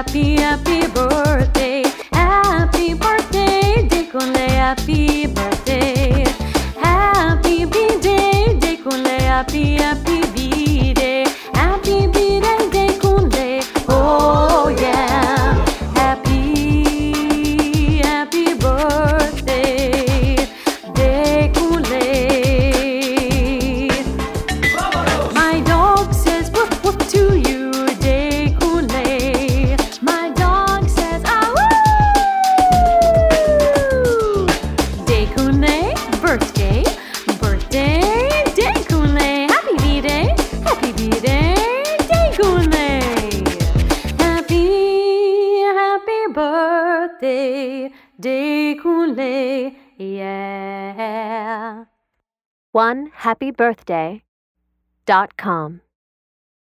happy, happy birthday. Happy birthday, Dekunle, happy birthday. Happy B-day, Dekunle, happy, happy B-day. Happy B-day, Dekunle, oh yeah. Happy, happy birthday, Dekunle. My dog says woof woof to you, Dekunle. My dog says ah woo. Dekunle, birthday, birthday, Dekunle. Happy B-day, Dekunle. Happy, happy birthday, Dekunle, yeah. OneHappyBirthday.com